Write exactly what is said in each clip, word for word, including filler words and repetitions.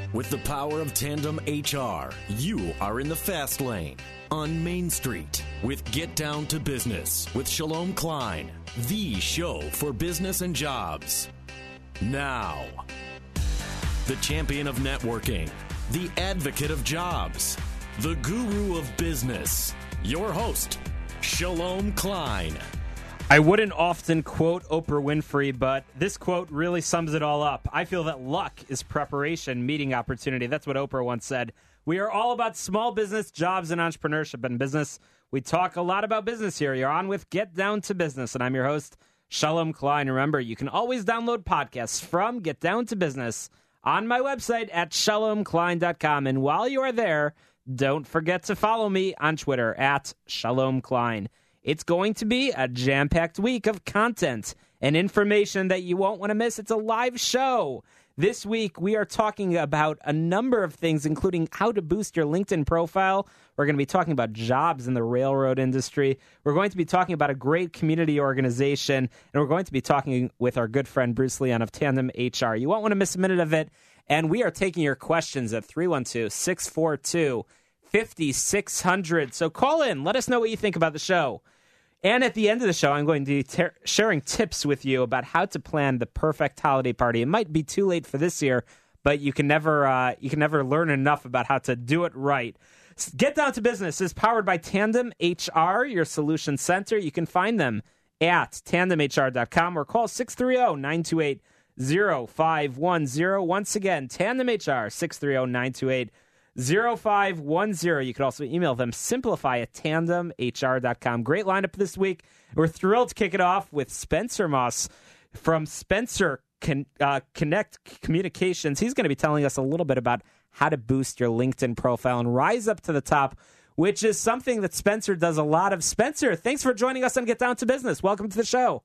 With the power of Tandem H R, you are in the fast lane on Main Street with Get Down to Business with Shalom Klein, the show for business and jobs. Now, the champion of networking, the advocate of jobs, the guru of business, your host, Shalom Klein. I wouldn't often quote Oprah Winfrey, but this quote really sums it all up. I feel that luck is preparation, meeting opportunity. That's what Oprah once said. We are all about small business, jobs, and entrepreneurship in business. We talk a lot about business here. You're on with Get Down to Business, and I'm your host, Shalom Klein. Remember, you can always download podcasts from Get Down to Business on my website at shalom klein dot com. And while you are there, don't forget to follow me on Twitter at Shalom Klein. It's going to be a jam-packed week of content and information that you won't want to miss. It's a live show. This week, we are talking about a number of things, including how to boost your LinkedIn profile. We're going to be talking about jobs in the railroad industry. We're going to be talking about a great community organization, and we're going to be talking with our good friend Bruce Leon of Tandem H R. You won't want to miss a minute of it, and we are taking your questions at three one two, six four two, five six zero zero. So call in. Let us know what you think about the show. And at the end of the show, I'm going to be ter- sharing tips with you about how to plan the perfect holiday party. It might be too late for this year, but you can never uh, you can never learn enough about how to do it right. Get Down to Business is powered by Tandem H R, your solution center. You can find them at tandem h r dot com or call six three zero, nine two eight, zero five one zero. Once again, Tandem H R, six three zero, nine two eight, zero five one zero. You can also email them, simplify at tandem h r dot com. Great lineup this week. We're thrilled to kick it off with Spencer Moss from Spencer Con- uh, Connect Communications. He's going to be telling us a little bit about how to boost your LinkedIn profile and rise up to the top, which is something that Spencer does a lot of. Spencer, thanks for joining us on Get Down to Business. Welcome to the show.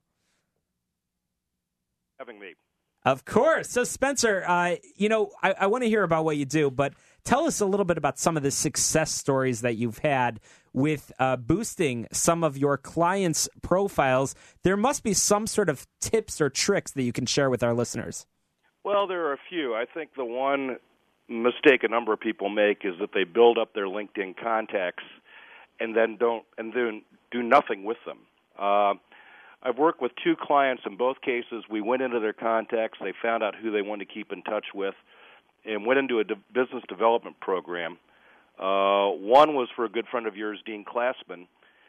Having me. Of course. So, Spencer, uh, you know, I, I want to hear about what you do, but tell us a little bit about some of the success stories that you've had with uh, boosting some of your clients' profiles. There must be some sort of tips or tricks that you can share with our listeners. Well, there are a few. I think the one mistake a number of people make is that they build up their LinkedIn contacts and then don't and then do nothing with them. Uh, I've worked with two clients. In both cases, we went into their contacts. They found out who they wanted to keep in touch with and went into a de- business development program. Uh, one was for a good friend of yours, Dean Classman,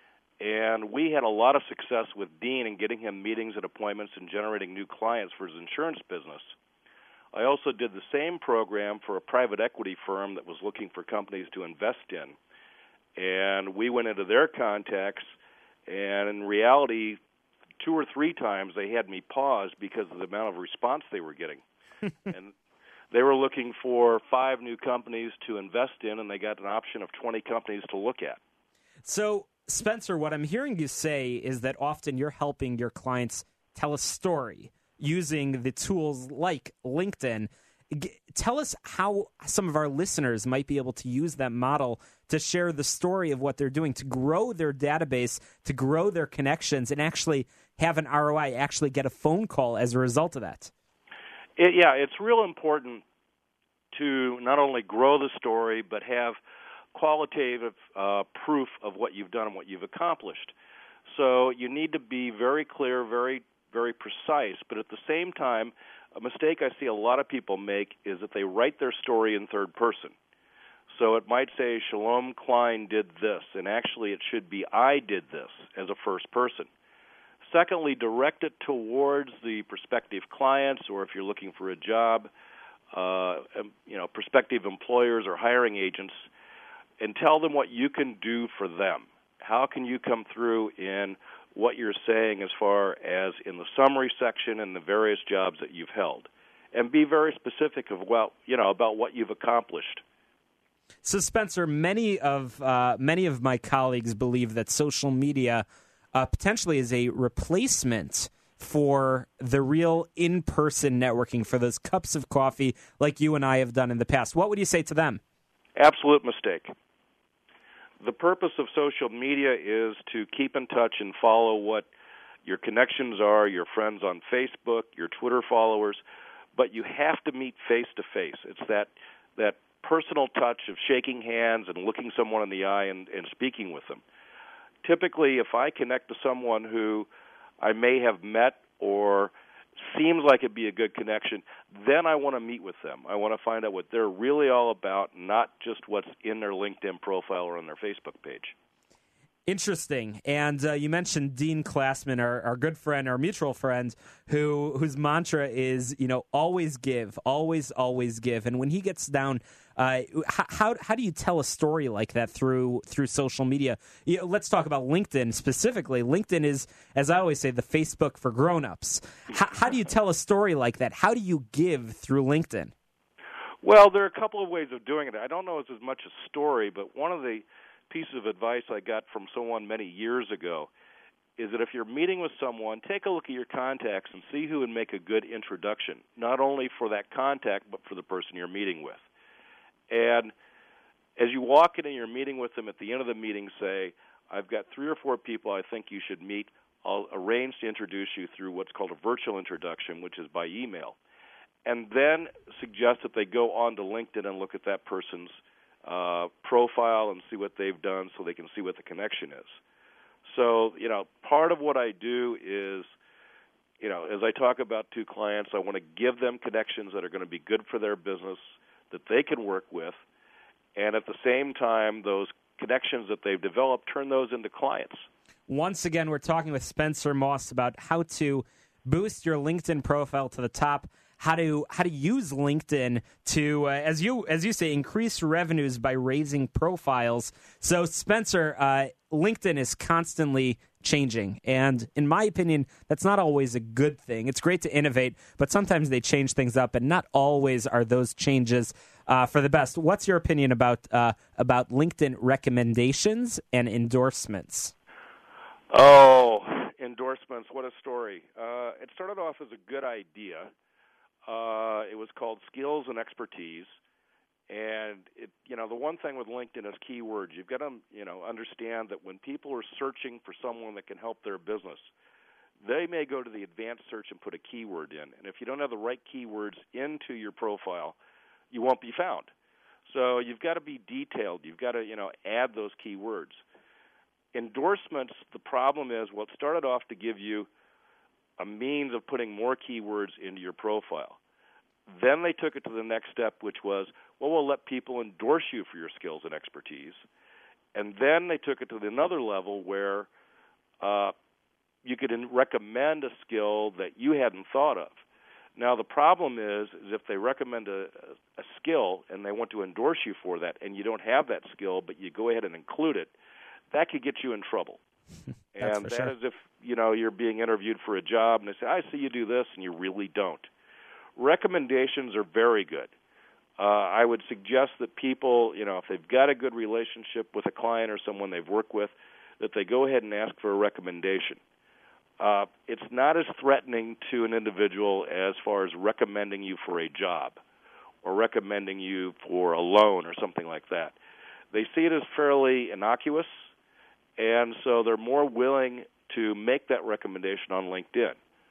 and we had a lot of success with Dean in getting him meetings and appointments and generating new clients for his insurance business. I also did the same program for a private equity firm that was looking for companies to invest in, and we went into their contacts, and in reality, two or three times they had me pause because of the amount of response they were getting. and They were looking for five new companies to invest in, and they got an option of twenty companies to look at. So, Spencer, what I'm hearing you say is that often you're helping your clients tell a story using the tools like LinkedIn. G- tell us how some of our listeners might be able to use that model to share the story of what they're doing, to grow their database, to grow their connections, and actually have an R O I, actually get a phone call as a result of that. It, yeah, it's real important to not only grow the story, but have qualitative uh, proof of what you've done and what you've accomplished. So you need to be very clear, very, very precise, but at the same time, a mistake I see a lot of people make is that they write their story in third person. So it might say, Shalom Klein did this, and actually it should be, I did this, as a first person. Secondly, direct it towards the prospective clients, or if you're looking for a job, uh, you know, prospective employers or hiring agents, and tell them what you can do for them. How can you come through in what you're saying as far as in the summary section and the various jobs that you've held, and be very specific of well, you know, about what you've accomplished. So, Spencer, many of uh, many of my colleagues believe that social media uh, potentially is a replacement for the real in-person networking, for those cups of coffee like you and I have done in the past. What would you say to them? Absolute mistake. The purpose of social media is to keep in touch and follow what your connections are, your friends on Facebook, your Twitter followers, but you have to meet face-to-face. It's that that personal touch of shaking hands and looking someone in the eye and, and speaking with them. Typically, if I connect to someone who I may have met or seems like it'd be a good connection, then I want to meet with them. I want to find out what they're really all about, not just what's in their LinkedIn profile or on their Facebook page. Interesting. And uh, you mentioned Dean Classman, our, our good friend, our mutual friend, who whose mantra is, you know, always give, always, always give. And when he gets down, uh, how how do you tell a story like that through through social media? You know, let's talk about LinkedIn specifically. LinkedIn is, as I always say, the Facebook for grown-ups. How, how do you tell a story like that? How do you give through LinkedIn? Well, there are a couple of ways of doing it. I don't know it's as much a story, but one of the piece of advice I got from someone many years ago is that if you're meeting with someone, take a look at your contacts and see who would make a good introduction, not only for that contact, but for the person you're meeting with. And as you walk in and you're meeting with them, at the end of the meeting, say, I've got three or four people I think you should meet. I'll arrange to introduce you through what's called a virtual introduction, which is by email. And then suggest that they go on to LinkedIn and look at that person's Uh, profile and see what they've done so they can see what the connection is. So, you know, part of what I do is, you know, as I talk about to clients, I want to give them connections that are going to be good for their business, that they can work with, and at the same time, those connections that they've developed, turn those into clients. Once again, we're talking with Spencer Moss about how to boost your LinkedIn profile to the top, how to how to use LinkedIn to, uh, as you as you say, increase revenues by raising profiles. So, Spencer, uh, LinkedIn is constantly changing, and in my opinion, that's not always a good thing. It's great to innovate, but sometimes they change things up, and not always are those changes uh, for the best. What's your opinion about uh, about LinkedIn recommendations and endorsements? Oh, endorsements! What a story! Uh, it started off as a good idea. Uh, it was called Skills and Expertise, and it, you know, the one thing with LinkedIn is keywords. You've got to, you know, understand that when people are searching for someone that can help their business, they may go to the advanced search and put a keyword in, and if you don't have the right keywords into your profile, you won't be found. So you've got to be detailed. You've got to, you know, add those keywords. Endorsements, the problem is, well, it started off to give you a means of putting more keywords into your profile. Then they took it to the next step, which was, well, we'll let people endorse you for your skills and expertise. And then they took it to another level where uh, you could in- recommend a skill that you hadn't thought of. Now, the problem is, is if they recommend a, a skill and they want to endorse you for that and you don't have that skill, but you go ahead and include it, that could get you in trouble. And that sure. is if, you know, you're being interviewed for a job and they say, I see you do this, and you really don't. Recommendations are very good. Uh, I would suggest that people, you know, if they've got a good relationship with a client or someone they've worked with, that they go ahead and ask for a recommendation. Uh, it's not as threatening to an individual as far as recommending you for a job or recommending you for a loan or something like that. They see it as fairly innocuous, and so they're more willing to make that recommendation on LinkedIn.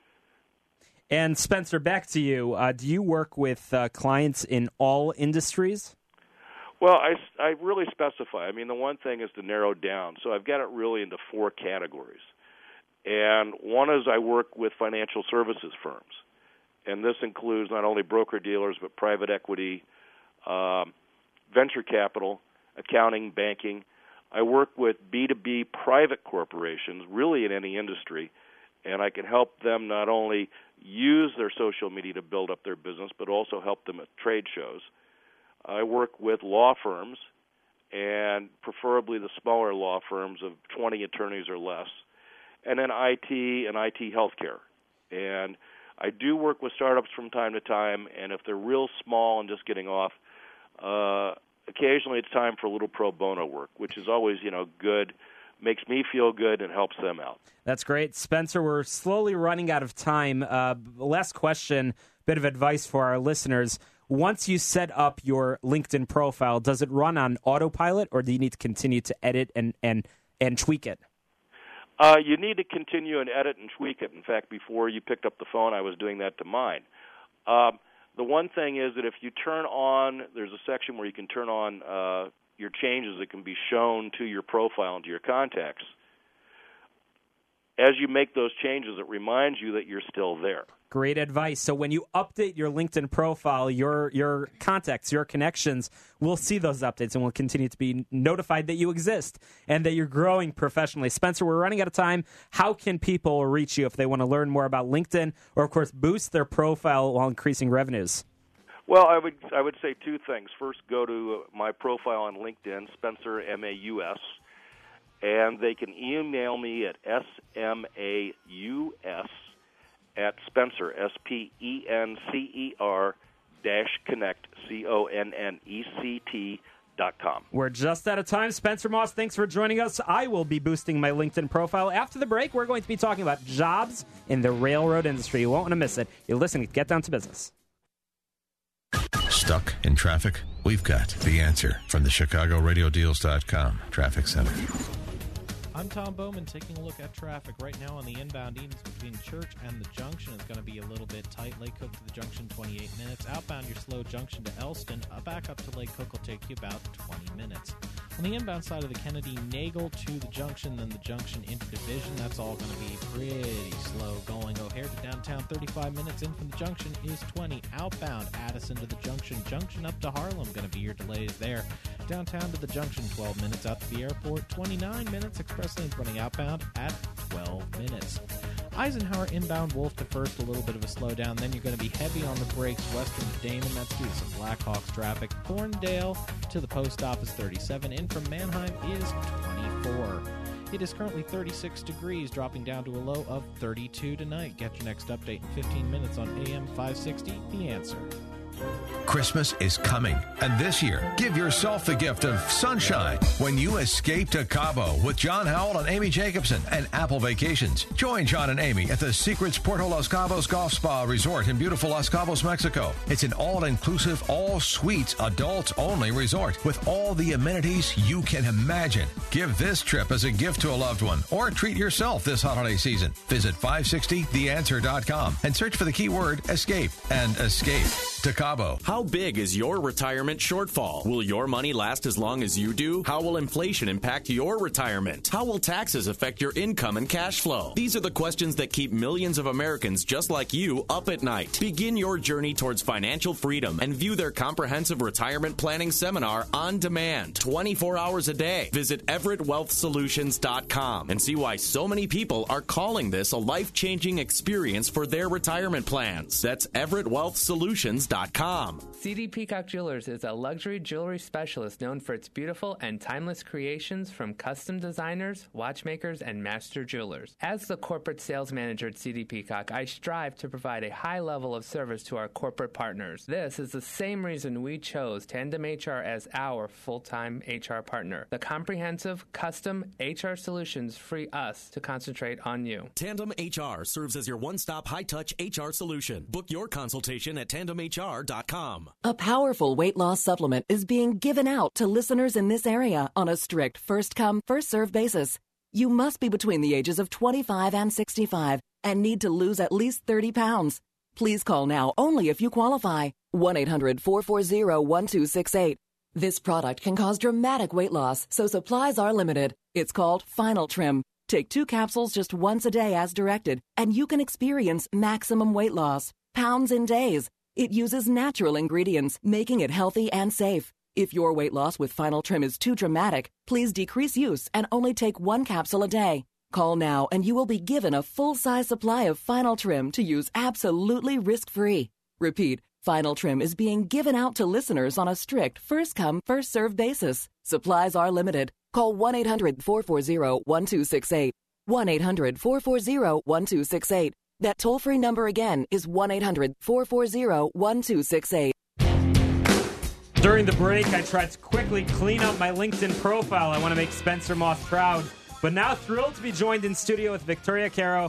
And Spencer, back to you. Uh, do you work with uh, clients in all industries? Well, I, I really specify. I mean, the one thing is to narrow down. So I've got it really into four categories. And one is I work with financial services firms. And this includes not only broker-dealers, but private equity, um, venture capital, accounting, banking. I work with B two B private corporations, really in any industry, and I can help them not only use their social media to build up their business, but also help them at trade shows. I work with law firms, and preferably the smaller law firms of twenty attorneys or less, and then I T and I T healthcare. And I do work with startups from time to time, and if they're real small and just getting off, uh, occasionally it's time for a little pro bono work, which is always, you know, good, makes me feel good, and helps them out. That's great. Spencer, we're slowly running out of time. Uh, last question, bit of advice for our listeners. Once you set up your LinkedIn profile, does it run on autopilot, or do you need to continue to edit and, and, and tweak it? Uh, you need to continue and edit and tweak it. In fact, before you picked up the phone, I was doing that to mine. Um, the one thing is that if you turn on, there's a section where you can turn on uh, your changes that can be shown to your profile and to your contacts. As you make those changes, it reminds you that you're still there. Great advice. So when you update your LinkedIn profile, your your contacts, your connections will see those updates and will continue to be notified that you exist and that you're growing professionally. Spencer, we're running out of time. How can people reach you if they want to learn more about LinkedIn or, of course, boost their profile while increasing revenues? Well, I would I would say two things. First, go to my profile on LinkedIn, Spencer M A U S, and they can email me at S M A U S at Spencer, S P E N C E R, dash connect, C O N N E C T, dot com. We're just out of time. Spencer Moss, thanks for joining us. I will be boosting my LinkedIn profile. After the break, we're going to be talking about jobs in the railroad industry. You won't want to miss it. You're listening to Get Down to Business. Stuck in traffic? We've got the answer from the Chicago Radio Deals dot com Traffic Center. I'm Tom Bowman taking a look at traffic right now on the inbound east between Church and the Junction. Is going to be a little bit tight. Lake Cook to the Junction, twenty-eight minutes. Outbound, your slow Junction to Elston. Uh, back up to Lake Cook will take you about twenty minutes. On the inbound side of the Kennedy, Nagle to the Junction, then the Junction into Division. That's all going to be pretty slow going. O'Hare to downtown, thirty-five minutes. In from the Junction is twenty. Outbound, Addison to the Junction. Junction up to Harlem, going to be your delays there. Downtown to the Junction, twelve minutes. Out to the airport, twenty-nine minutes. Express lanes running outbound at twelve minutes. Eisenhower inbound, Wolf to First, a little bit of a slowdown. Then you're going to be heavy on the brakes western to Damon. That's due to some Blackhawks traffic. Thorndale to the post office, thirty-seven. In from Mannheim is twenty-four. It is currently thirty-six degrees, dropping down to a low of thirty-two tonight. Get your next update in fifteen minutes on A M five sixty, The Answer. Christmas is coming, and this year, give yourself the gift of sunshine when you escape to Cabo with John Howell and Amy Jacobson and Apple Vacations. Join John and Amy at the Secrets Puerto Los Cabos Golf Spa Resort in beautiful Los Cabos, Mexico. It's an all-inclusive, all-suites, adults-only resort with all the amenities you can imagine. Give this trip as a gift to a loved one or treat yourself this holiday season. Visit five sixty the answer dot com and search for the keyword escape and escape to Cabo. How big is your retirement shortfall? Will your money last as long as you do? How will inflation impact your retirement? How will taxes affect your income and cash flow? These are the questions that keep millions of Americans just like you up at night. Begin your journey towards financial freedom and view their comprehensive retirement planning seminar on demand, twenty-four hours a day. Visit Everett Wealth Solutions dot com and see why so many people are calling this a life-changing experience for their retirement plans. That's Everett Wealth Solutions dot com. C D Peacock Jewelers is a luxury jewelry specialist known for its beautiful and timeless creations from custom designers, watchmakers, and master jewelers. As the corporate sales manager at C D Peacock, I strive to provide a high level of service to our corporate partners. This is the same reason we chose Tandem H R as our full-time H R partner. The comprehensive, custom H R solutions free us to concentrate on you. Tandem H R serves as your one-stop high-touch H R solution. Book your consultation at tandem H R dot com. A powerful weight loss supplement is being given out to listeners in this area on a strict first-come, first-served basis. You must be between the ages of twenty-five and sixty-five and need to lose at least thirty pounds. Please call now only if you qualify. one eight hundred four four zero one two six eight. This product can cause dramatic weight loss, so supplies are limited. It's called Final Trim. Take two capsules just once a day as directed, and you can experience maximum weight loss, pounds in days. It uses natural ingredients, making it healthy and safe. If your weight loss with Final Trim is too dramatic, please decrease use and only take one capsule a day. Call now and you will be given a full-size supply of Final Trim to use absolutely risk-free. Repeat, Final Trim is being given out to listeners on a strict first-come, first-served basis. Supplies are limited. Call one eight hundred four four zero one two six eight. one eight hundred four four zero one two six eight. That toll-free number again is one eight hundred four four zero one two six eight. During the break, I tried to quickly clean up my LinkedIn profile. I want to make Spencer Moss proud. But now thrilled to be joined in studio with Victoria Caro,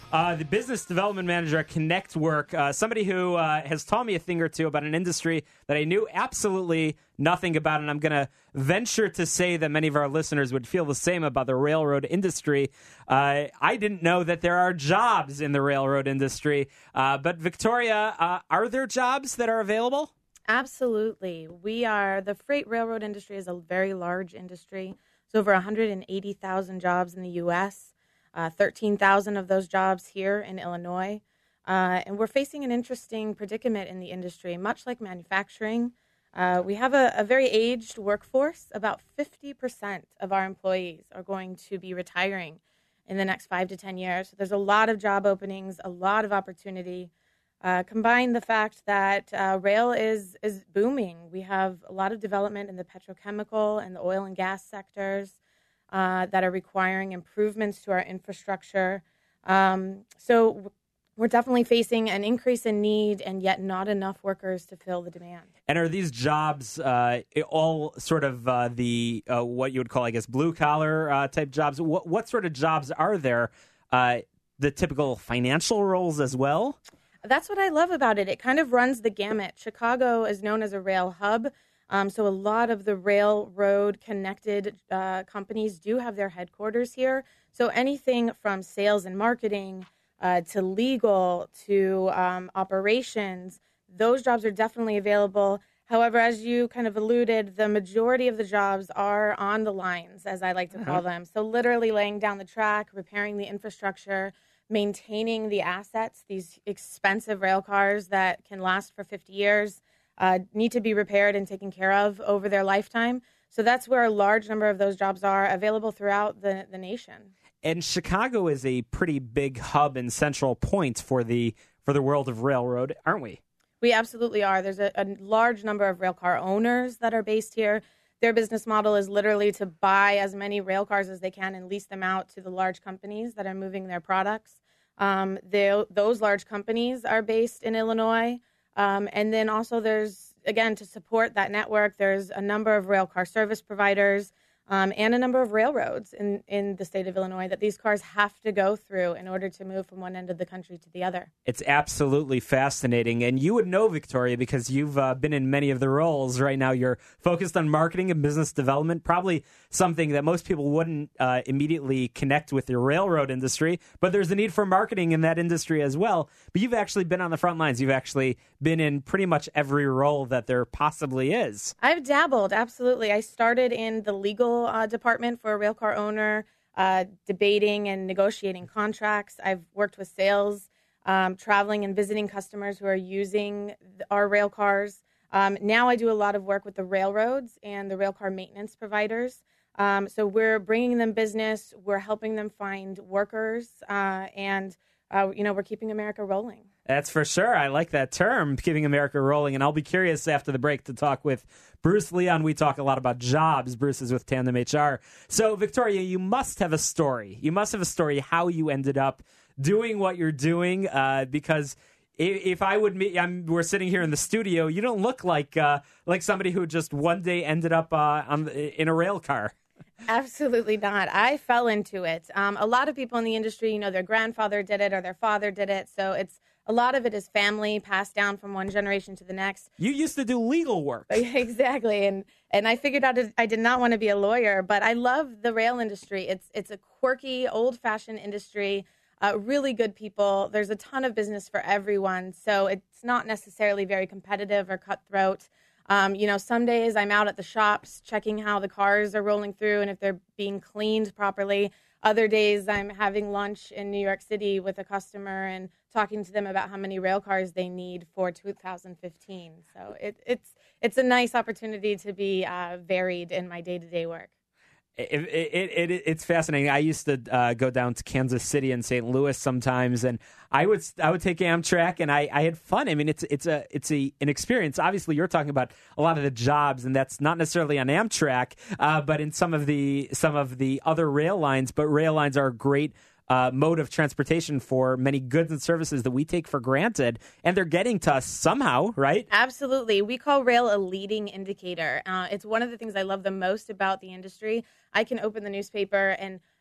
Uh, the business development manager at Connect Work, uh, somebody who uh, has taught me a thing or two about an industry that I knew absolutely nothing about, and I'm going to venture to say that many of our listeners would feel the same about the railroad industry. Uh, I didn't know that there are jobs in the railroad industry, uh, but Victoria, uh, are there jobs that are available? Absolutely. We are, the freight railroad industry is a very large industry. It's over one hundred eighty thousand jobs in the U S, uh, thirteen thousand of those jobs here in Illinois. Uh, and we're facing an interesting predicament in the industry, much like manufacturing. Uh, we have a, a very aged workforce. About fifty percent of our employees are going to be retiring in the next five to ten years. So there's a lot of job openings, a lot of opportunity. Uh, combine the fact that uh, rail is is booming. We have a lot of development in the petrochemical and the oil and gas sectors uh, that are requiring improvements to our infrastructure. Um, so we're definitely facing an increase in need and yet not enough workers to fill the demand. And are these jobs uh, all sort of uh, the uh, what you would call, I guess, blue-collar uh, type jobs? What, what sort of jobs are there? Uh, the typical financial roles as well? That's what I love about it. It kind of runs the gamut. Chicago is known as a rail hub, um, so a lot of the railroad-connected uh, companies do have their headquarters here. So anything from sales and marketing uh, to legal to um, operations, those jobs are definitely available. However, as you kind of alluded, the majority of the jobs are on the lines, as I like to call them. So literally laying down the track, repairing the infrastructure, maintaining the assets. These expensive rail cars that can last for fifty years uh, need to be repaired and taken care of over their lifetime. So that's where a large number of those jobs are available throughout the, the nation. And Chicago is a pretty big hub and central point for the for the world of railroad, aren't we? We absolutely are. There's a, a large number of rail car owners that are based here. Their business model is literally to buy as many rail cars as they can and lease them out to the large companies that are moving their products. Um, they, those large companies are based in Illinois. Um, and then also there's, again, to support that network, there's a number of rail car service providers um, and a number of railroads in, in the state of Illinois that these cars have to go through in order to move from one end of the country to the other. It's absolutely fascinating. And you would know, Victoria, because you've uh, been in many of the roles. Right now you're focused on marketing and business development, probably something that most people wouldn't uh, immediately connect with the railroad industry. But there's a need for marketing in that industry as well. But you've actually been on the front lines. You've actually been in pretty much every role that there possibly is. I've dabbled, absolutely. I started in the legal uh, department for a rail car owner, uh, debating and negotiating contracts. I've worked with sales, um, traveling and visiting customers who are using our rail cars. Um, now I do a lot of work with the railroads and the rail car maintenance providers. Um, so we're bringing them business, we're helping them find workers, uh, and uh, you know, we're keeping America rolling. That's for sure. I like that term, keeping America rolling. And I'll be curious after the break to talk with Bruce Leon. We talk a lot about jobs. Bruce is with Tandem H R. So, Victoria, you must have a story. You must have a story how you ended up doing what you're doing, uh, because if, if I would meet, I'm, we're sitting here in the studio, you don't look like uh, like somebody who just one day ended up uh, on in a rail car. Absolutely not. I fell into it. Um, a lot of people in the industry, you know, their grandfather did it or their father did it. So it's a lot of it is family passed down from one generation to the next. You used to do legal work. Exactly. And and I figured out I did not want to be a lawyer, but I love the rail industry. It's it's a quirky, old-fashioned industry, uh, really good people. There's a ton of business for everyone. So it's not necessarily very competitive or cutthroat. Um, you know, some days I'm out at the shops checking how the cars are rolling through and if they're being cleaned properly. Other days I'm having lunch in New York City with a customer and talking to them about how many rail cars they need for two thousand fifteen. So it, it's it's a nice opportunity to be uh, varied in my day-to-day work. It, it, it, it's fascinating. I used to uh, go down to Kansas City and Saint Louis sometimes, and I would I would take Amtrak, and I, I had fun. I mean, it's it's a it's a an experience. Obviously, you're talking about a lot of the jobs, and that's not necessarily on Amtrak, uh, but in some of the some of the other rail lines. But rail lines are a great Uh, mode of transportation for many goods and services that we take for granted, and they're getting to us somehow, right? Absolutely. We call rail a leading indicator. Uh, it's one of the things I love the most about the industry. I can open the newspaper and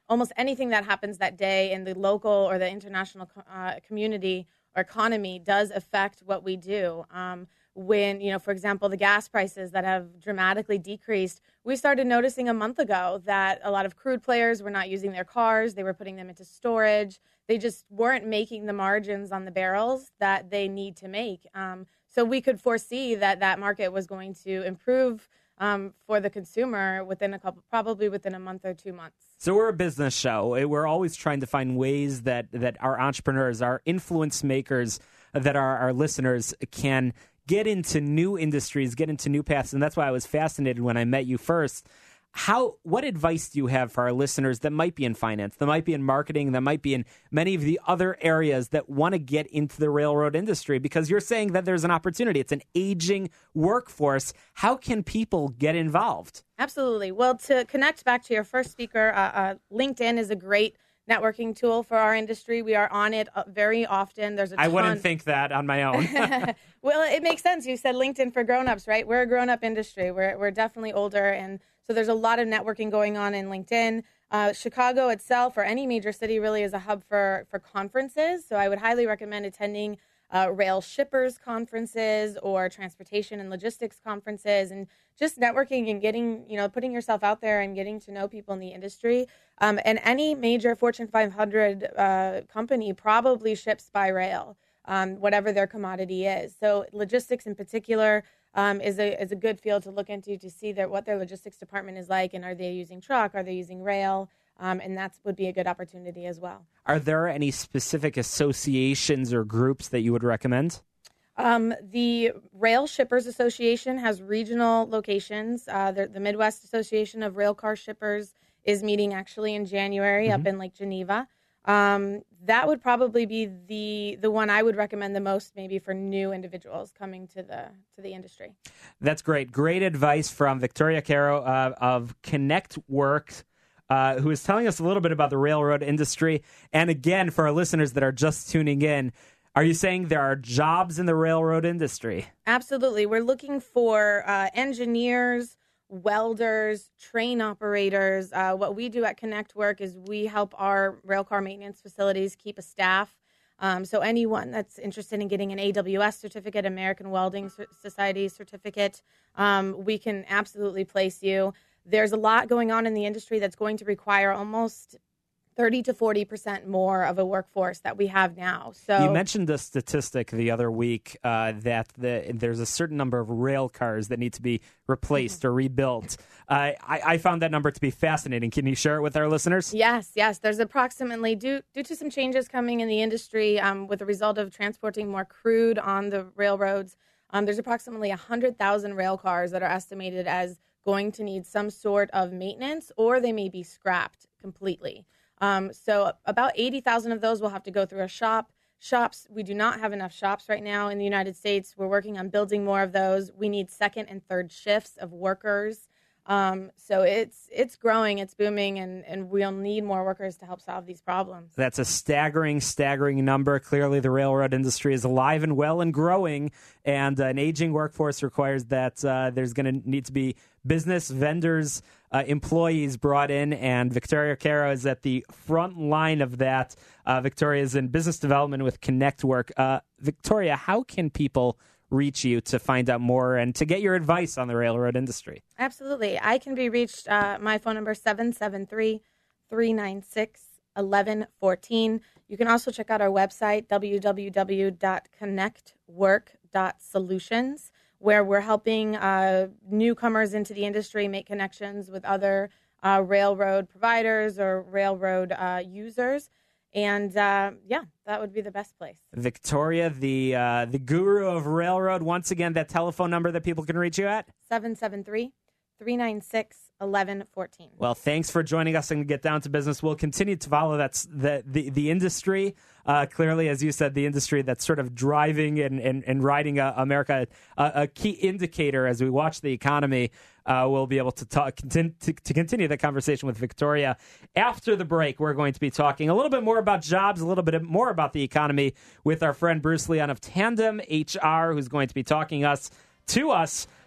almost anything that happens that day in the local or the international uh, community or economy does affect what we do. Um, when, you know, for example, the gas prices that have dramatically decreased, we started noticing a month ago that a lot of crude players were not using their cars. They were putting them into storage. They just weren't making the margins on the barrels that they need to make. Um, so we could foresee that that market was going to improve um, for the consumer within a couple, probably within a month or two months. So we're a business show. We're always trying to find ways that, that our entrepreneurs, our influence makers, that our, our listeners can get into new industries, get into new paths. And that's why I was fascinated when I met you first. How, what advice do you have for our listeners that might be in finance, that might be in marketing, that might be in many of the other areas that want to get into the railroad industry? Because you're saying that there's an opportunity. It's an aging workforce. How can people get involved? Absolutely. Well, to connect back to your first speaker, uh, uh, LinkedIn is a great networking tool for our industry. We are on it very often. There's a ton. I wouldn't think that on my own. Well, it makes sense. You said LinkedIn for grown-ups, right? We're a grown-up industry. We're we're definitely older, and so there's a lot of networking going on in LinkedIn. Uh, Chicago itself, or any major city, really is a hub for for conferences. So I would highly recommend attending uh, rail shippers conferences or transportation and logistics conferences, and just networking and getting, you know, putting yourself out there and getting to know people in the industry. Um, and any major Fortune five hundred uh, company probably ships by rail, um, whatever their commodity is. So logistics in particular um, is a is a good field to look into to see that what their logistics department is like, and are they using truck, are they using rail? Um, and that would be a good opportunity as well. Are there any specific associations or groups that you would recommend? Um, the Rail Shippers Association has regional locations. Uh, the, the Midwest Association of Railcar Shippers is meeting actually in January mm-hmm. up in Lake Geneva. Um, that would probably be the the one I would recommend the most, maybe for new individuals coming to the to the industry. That's great. Great advice from Victoria Caro uh, of Connect Work, uh, who is telling us a little bit about the railroad industry. And again, for our listeners that are just tuning in, are you saying there are jobs in the railroad industry? Absolutely. We're looking for uh, engineers, welders, train operators. Uh, what we do at Connect Work is we help our railcar maintenance facilities keep a staff. Um, so anyone that's interested in getting an A W S certificate, American Welding Society certificate, um, we can absolutely place you. There's a lot going on in the industry that's going to require almost thirty to forty percent more of a workforce that we have now. So you mentioned the statistic the other week uh, that the, there's a certain number of rail cars that need to be replaced mm-hmm. or rebuilt. Uh, I, I found that number to be fascinating. Can you share it with our listeners? Yes, yes. There's approximately, due, due to some changes coming in the industry um, with the result of transporting more crude on the railroads, um, there's approximately one hundred thousand rail cars that are estimated as going to need some sort of maintenance, or they may be scrapped completely. Um, so about eighty thousand of those will have to go through a shop. Shops, we do not have enough shops right now in the United States. We're working on building more of those. We need second and third shifts of workers. Um, so it's it's growing, it's booming, and, and we'll need more workers to help solve these problems. That's a staggering, staggering number. Clearly, the railroad industry is alive and well and growing, and an aging workforce requires that uh, there's going to need to be business, vendors, uh, employees brought in, and Victoria Caro is at the front line of that. Uh, Victoria is in business development with Connect Work. Uh, Victoria, how can people reach you to find out more and to get your advice on the railroad industry? Absolutely. I can be reached, uh, my phone number is seven seven three, three nine six, one one one four. You can also check out our website, w w w dot connect work dot solutions, where we're helping uh, newcomers into the industry make connections with other uh, railroad providers or railroad uh, users. And, uh, yeah, that would be the best place. Victoria, the uh, the guru of railroad. Once again, that telephone number that people can reach you at? seven seven three, three nine six, one one one four. Well, thanks for joining us and Get Down to Business. We'll continue to follow that's the, the, the industry. Uh, clearly, as you said, the industry that's sort of driving and, and, and riding uh, America, uh, a key indicator as we watch the economy. Uh, we'll be able to talk continue, to, to continue the conversation with Victoria. After the break, we're going to be talking a little bit more about jobs, a little bit more about the economy with our friend Bruce Leon of Tandem H R, who's going to be talking us to us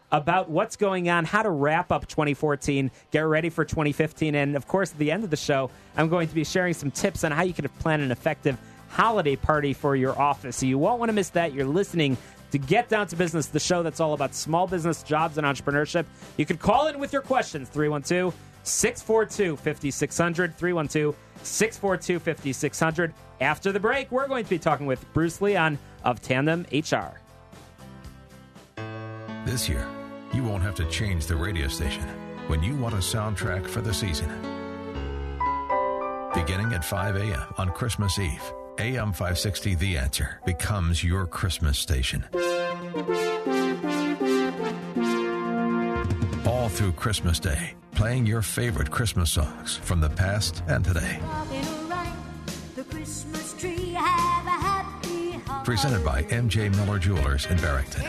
about what's going on, how to wrap up twenty fourteen, get ready for twenty fifteen. And, of course, at the end of the show, I'm going to be sharing some tips on how you can plan an effective holiday party for your office. So you won't want to miss that. You're listening to Get Down to Business, the show that's all about small business, jobs, and entrepreneurship. You can call in with your questions, three one two, six four two, five six zero zero, three one two, six four two, five six zero zero. After the break, we're going to be talking with Bruce Leon of Tandem H R. This year, you won't have to change the radio station when you want a soundtrack for the season. Beginning at five a.m. on Christmas Eve, A M five sixty The Answer becomes your Christmas station. All through Christmas Day, playing your favorite Christmas songs from the past and today. Presented by M J Miller Jewelers in Barrington.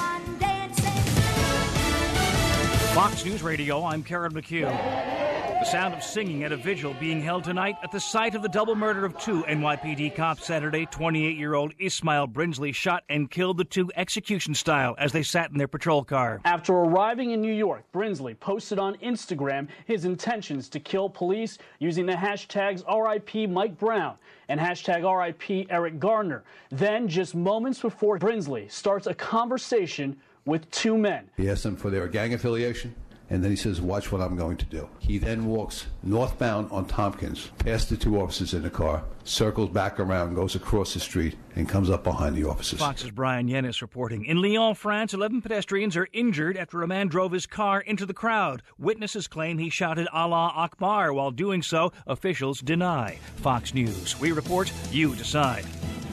Fox News Radio, I'm Karen McHugh. The sound of singing at a vigil being held tonight at the site of the double murder of two N Y P D cops Saturday. twenty-eight-year-old Ismail Brinsley shot and killed the two execution style as they sat in their patrol car. After arriving in New York, Brinsley posted on Instagram his intentions to kill police using the hashtags R I P Mike Brown and hashtag R I P Eric Gardner. Then, just moments before Brinsley starts a conversation with two men. He asks them for their gang affiliation, and then he says, watch what I'm going to do. He then walks northbound on Tompkins, past the two officers in the car, circles back around, goes across the street, and comes up behind the officers. Fox's Brian Yennis reporting. In Lyon, France, eleven pedestrians are injured after a man drove his car into the crowd. Witnesses claim he shouted Allah Akbar. While doing so, officials deny. Fox News. We report, you decide.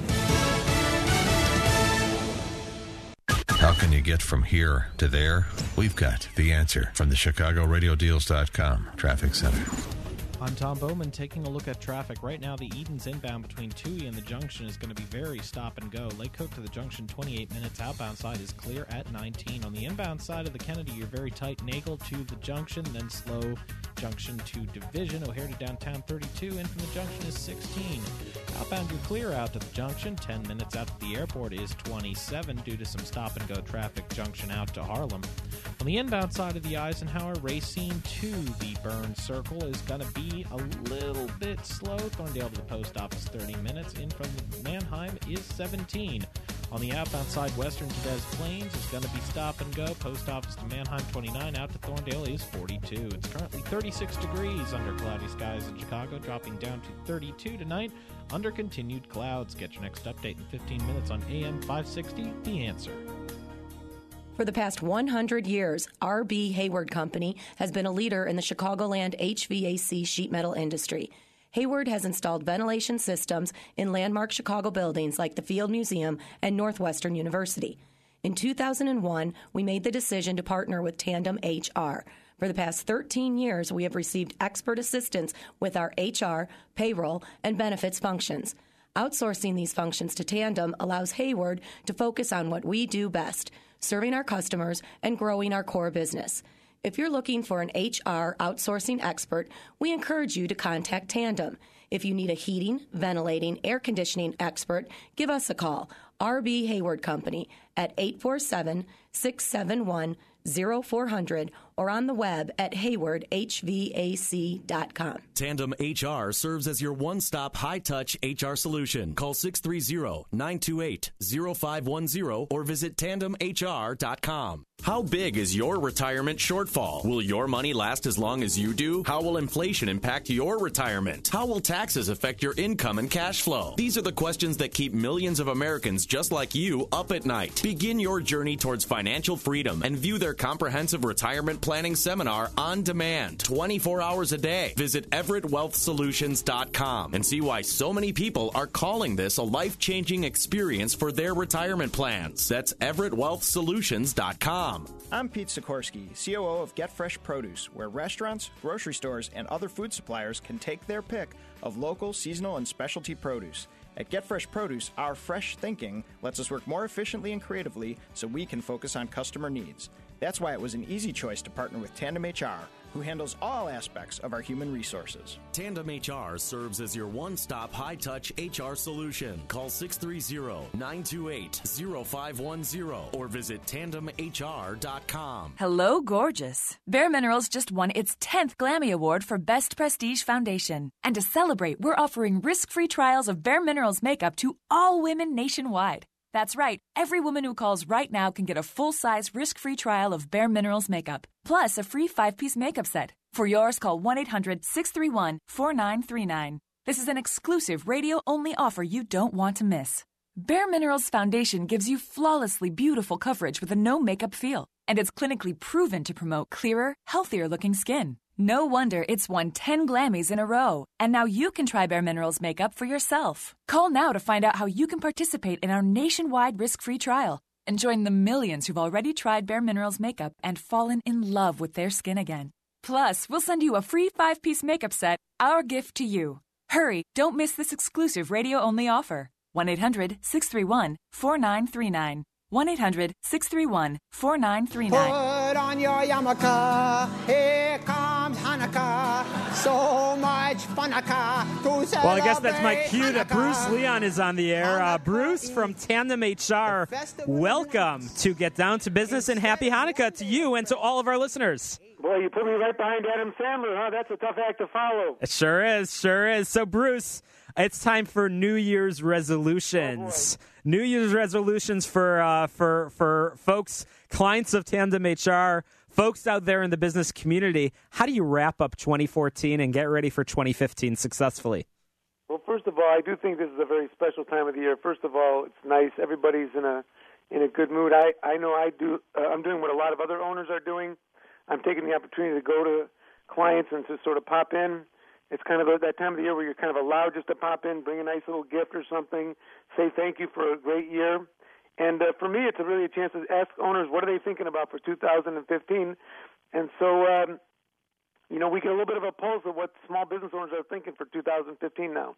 How can you get from here to there? We've got the answer from the Chicago Radio Deals dot com Traffic Center. I'm Tom Bowman taking a look at traffic. Right now, the Edens inbound between Toohey and the Junction is going to be very stop and go. Lake Cook to the Junction, twenty-eight minutes. Outbound side is clear at nineteen. On the inbound side of the Kennedy, you're very tight. Nagel to the Junction, then slow Junction to Division. O'Hare to downtown, thirty-two. In from the Junction is sixteen. Outbound, you're clear out to the Junction. ten minutes out to the airport is twenty-seven due to some stop and go traffic. Junction out to Harlem. On the inbound side of the Eisenhower, Racine to the Burns Circle is going to be a little bit slow. Thorndale to the post office, thirty minutes. In from Manheim is seventeen. On the outbound side, Western to Des Plaines is going to be stop and go. Post office to Manheim, twenty-nine. Out to Thorndale is forty-two. It's currently thirty-six degrees under cloudy skies in Chicago, dropping down to thirty-two tonight under continued clouds. Get your next update in fifteen minutes on A M five sixty, The Answer. For the past one hundred years, R B. Hayward Company has been a leader in the Chicagoland H V A C sheet metal industry. Hayward has installed ventilation systems in landmark Chicago buildings like the Field Museum and Northwestern University. In two thousand one, we made the decision to partner with Tandem H R. For the past thirteen years, we have received expert assistance with our H R, payroll, and benefits functions. Outsourcing these functions to Tandem allows Hayward to focus on what we do best, serving our customers and growing our core business. If you're looking for an H R outsourcing expert, we encourage you to contact Tandem. If you need a heating, ventilating, air conditioning expert, give us a call. R B. Hayward Company at eight four seven, six seven one, zero four zero zero or on the web at hayward h v a c dot com. Tandem H R serves as your one-stop high-touch H R solution. Call six three zero, nine two eight, zero five one zero or visit tandem h r dot com. How big is your retirement shortfall? Will your money last as long as you do? How will inflation impact your retirement? How will taxes affect your income and cash flow? These are the questions that keep millions of Americans just like you up at night. Begin your journey towards financial freedom and view their comprehensive retirement planning seminar on demand, twenty-four hours a day. Visit everett wealth solutions dot com and see why so many people are calling this a life-changing experience for their retirement plans. That's everett wealth solutions dot com. I'm Pete Sikorsky, C O O of Get Fresh Produce, where restaurants, grocery stores, and other food suppliers can take their pick of local, seasonal, and specialty produce. At Get Fresh Produce, our fresh thinking lets us work more efficiently and creatively so we can focus on customer needs. That's why it was an easy choice to partner with Tandem H R, who handles all aspects of our human resources. Tandem H R serves as your one-stop high-touch H R solution. Call six three zero, nine two eight, zero five one zero or visit tandem h r dot com. Hello, gorgeous. Bare Minerals just won its tenth Glammy Award for Best Prestige Foundation. And to celebrate, we're offering risk-free trials of Bare Minerals makeup to all women nationwide. That's right. Every woman who calls right now can get a full-size, risk-free trial of Bare Minerals makeup, plus a free five-piece makeup set. For yours, call one eight hundred, six three one, four nine three nine. This is an exclusive radio-only offer you don't want to miss. Bare Minerals Foundation gives you flawlessly beautiful coverage with a no-makeup feel, and it's clinically proven to promote clearer, healthier-looking skin. No wonder it's won ten Glammys in a row, and now you can try Bare Minerals makeup for yourself. Call now to find out how you can participate in our nationwide risk-free trial and join the millions who've already tried Bare Minerals makeup and fallen in love with their skin again. Plus, we'll send you a free five-piece makeup set, our gift to you. Hurry, don't miss this exclusive radio-only offer. one eight hundred, six three one, four nine three nine. one eight hundred, six three one, four nine three nine. Put on your yarmulke, here comes Hanukkah, so much funaka to celebrate. Well, I guess that's my cue that Hanukkah. Bruce Leon is on the air. Uh, Bruce from Tandem H R, welcome to Get Down to Business and Happy Hanukkah to you and to all of our listeners. Boy, you put me right behind Adam Sandler, huh? That's a tough act to follow. It sure is, sure is. So, Bruce, it's time for New Year's resolutions. Oh, New Year's resolutions for uh, for for folks, clients of Tandem H R, folks out there in the business community. How do you wrap up twenty fourteen and get ready for twenty fifteen successfully? Well, first of all, I do think this is a very special time of the year. First of all, it's nice. Everybody's in a in a good mood. I, I know I do. Uh, I'm doing what a lot of other owners are doing. I'm taking the opportunity to go to clients and to sort of pop in. It's kind of a, that time of the year where you're kind of allowed just to pop in, bring a nice little gift or something, say thank you for a great year. And uh, for me, it's a really a chance to ask owners, what are they thinking about for two thousand fifteen? And so, um, you know, we get a little bit of a pulse of what small business owners are thinking for two thousand fifteen now.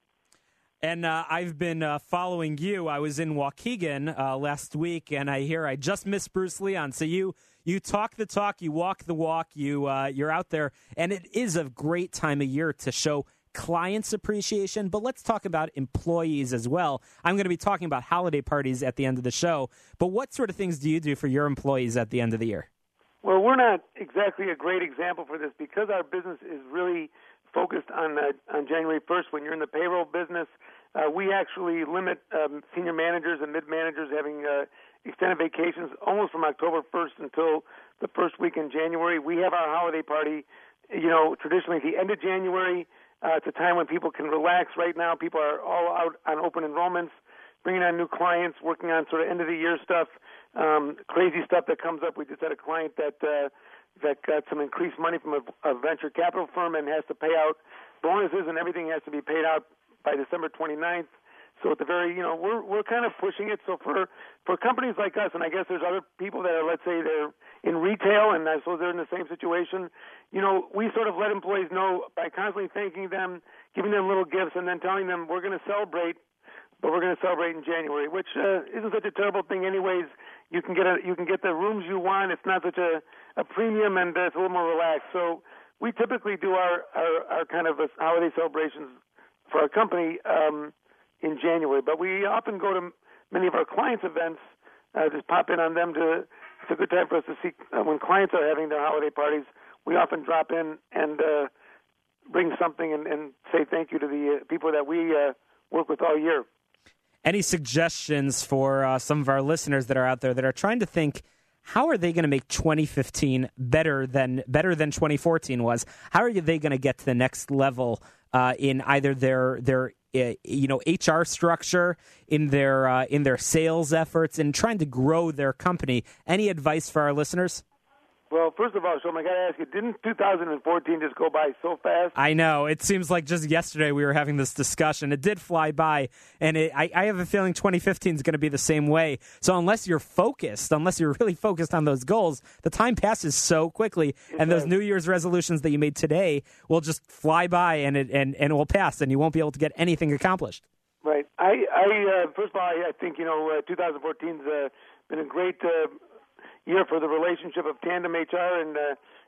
And uh, I've been uh, following you. I was in Waukegan uh, last week, and I hear I just missed Bruce Leon. So you you talk the talk, you walk the walk, you uh, you're out there, and it is a great time of year to show clients appreciation. But let's talk about employees as well. I'm going to be talking about holiday parties at the end of the show. But what sort of things do you do for your employees at the end of the year? Well, we're not exactly a great example for this because our business is really focused on uh, on January first. When you're in the payroll business, uh, we actually limit um, senior managers and mid-managers having uh, extended vacations almost from October first until the first week in January. We have our holiday party, you know, traditionally at the end of January. Uh, it's a time when people can relax. Right now, people are all out on open enrollments, bringing on new clients, working on sort of end-of-the-year stuff, um, crazy stuff that comes up. We just had a client that uh, that got some increased money from a, a venture capital firm and has to pay out bonuses, and everything has to be paid out by December twenty-ninth. So at the very, you know, we're we're kind of pushing it. So for for companies like us, and I guess there's other people that are, let's say, they're in retail, and I suppose they're in the same situation. You know, we sort of let employees know by constantly thanking them, giving them little gifts, and then telling them we're going to celebrate, but we're going to celebrate in January, which uh, isn't such a terrible thing, anyways. You can get a you can get the rooms you want. It's not such a, a premium, and uh, it's a little more relaxed. So we typically do our our, our kind of holiday celebrations for our company um, in January, but we often go to many of our clients' events. Uh, just pop in on them. To it's a good time for us to see uh, when clients are having their holiday parties. We often drop in and uh, bring something and, and say thank you to the uh, people that we uh, work with all year. Any suggestions for uh, some of our listeners that are out there that are trying to think, how are they going to make twenty fifteen better than better than twenty fourteen was? How are they going to get to the next level uh, in either their their uh, you know H R structure, in their uh, in their sales efforts, and trying to grow their company? Any advice for our listeners? Well, first of all, Shom, I got to ask you, didn't two thousand fourteen just go by so fast? I know. It seems like just yesterday we were having this discussion. It did fly by, and it, I, I have a feeling twenty fifteen is going to be the same way. So unless you're focused, unless you're really focused on those goals, the time passes so quickly, it and does. Those New Year's resolutions that you made today will just fly by, and it and, and it will pass, and you won't be able to get anything accomplished. Right. I, I uh, first of all, I, I think, you know, uh, twenty fourteen's uh, been a great uh, year for the relationship of Tandem H R and uh,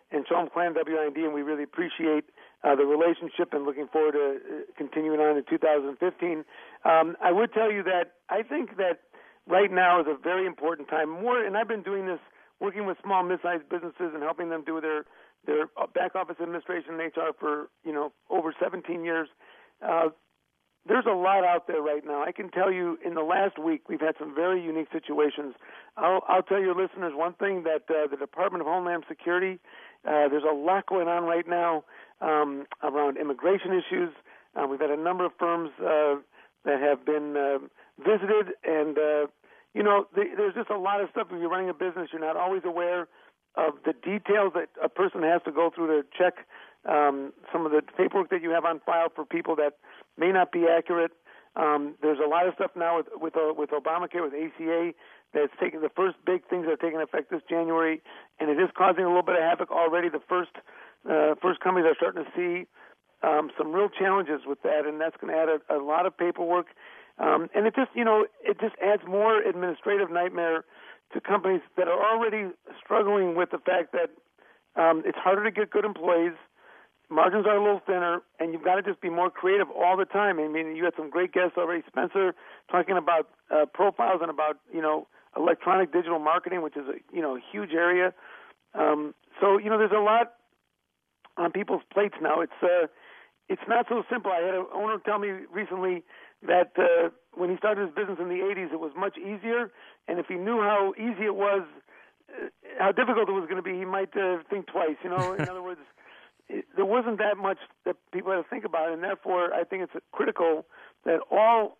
and Shalom Klein, W I N D, and we really appreciate uh, the relationship and looking forward to uh, continuing on in two thousand fifteen. Um, I would tell you that I think that right now is a very important time. More, and I've been doing this, working with small, mid-sized businesses and helping them do their their back office administration and H R for you know over seventeen years. Uh, there's a lot out there right now. I can tell you, in the last week, we've had some very unique situations. I'll, I'll tell your listeners one thing, that uh, the Department of Homeland Security, uh, there's a lot going on right now um, around immigration issues. Uh, we've had a number of firms uh, that have been uh, visited, and uh, you know, the, there's just a lot of stuff. When you're running a business, you're not always aware of the details that a person has to go through to check um, some of the paperwork that you have on file for people that may not be accurate. Um, there's a lot of stuff now with with, uh, with Obamacare, with A C A, that's taking the first big things that are taking effect this January, and it is causing a little bit of havoc already. The first uh, first companies are starting to see um, some real challenges with that, and that's going to add a, a lot of paperwork. Um, and it just, you know, it just adds more administrative nightmare to companies that are already struggling with the fact that um, it's harder to get good employees, margins are a little thinner, and you've got to just be more creative all the time. I mean, you had some great guests already, Spencer, talking about uh, profiles and about, you know, electronic digital marketing, which is a, you know, a huge area. Um, so, you know, there's a lot on people's plates now. It's uh, it's not so simple. I had an owner tell me recently that uh, when he started his business in the eighties, it was much easier, and if he knew how easy it was, uh, how difficult it was going to be, he might uh, think twice. You know, in other words, it, there wasn't that much that people had to think about, and therefore I think it's critical that all